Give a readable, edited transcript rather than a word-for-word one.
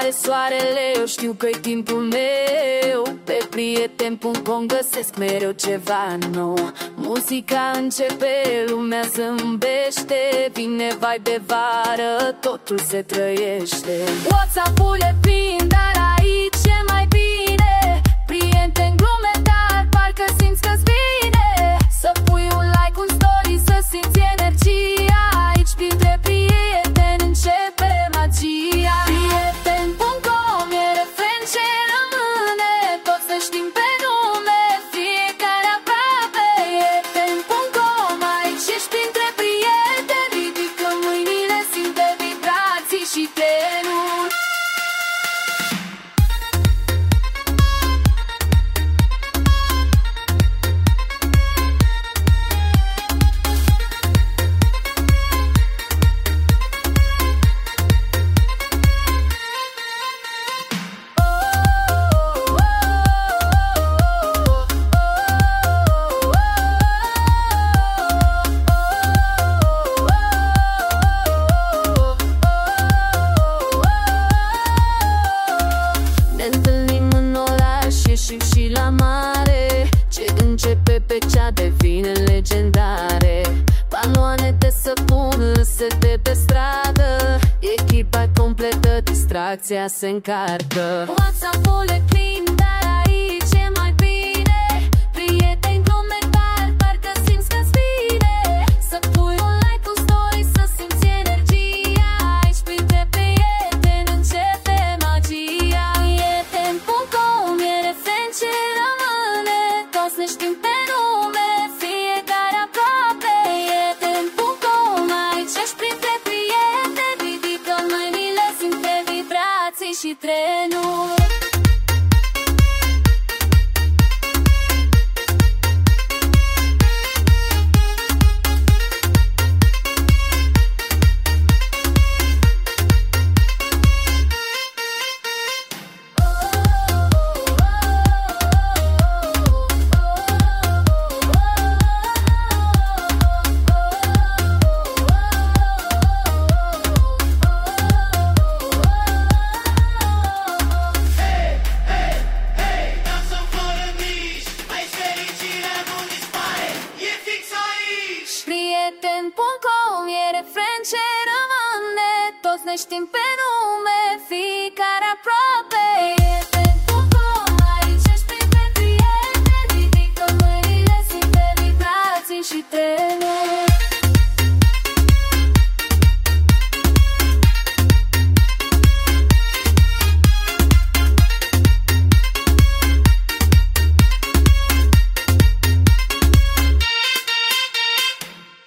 apare soarele, eu știu că-i timpul meu. Pe prieten.com găsesc mereu ceva nou. Muzica începe, lumea zâmbește, vine vibe de vară, totul se trăiește. WhatsApp-ul e plin, dar aici e mai bine. Prieteni, glume, dar parcă simți că-ți vine să pui un like, un story, să simți energia. Aici printre prieteni începe magia. Prieten.com e refren ce rămâne, toți ne știm pe nume, fiecare aproape. Prieten.com, aici ești printre prieteni, ridică mâinile, simte vibrații și trenuri. Și la mare, ce începe pe cea devine legendare. Panoane de săpun, sete pe stradă, echipa completă, distracția se încarcă. WhatsApp-ul e plin, dar aici e mai bine. Prieteni, glume, dar parcă simți că-ți vine să pui un like, un story, să simți energia. Aici printre prieteni începe magia. Prieten.com e refren ce rămâne, toți ne știm pe nume, fiecare aproape. Prieten.com, aici ești printre prieteni, ridică mâinile, simte vibrații și trenuri. Prieten.com e refren ce rămâne, toți ne știm pe nume, fiecare aproape.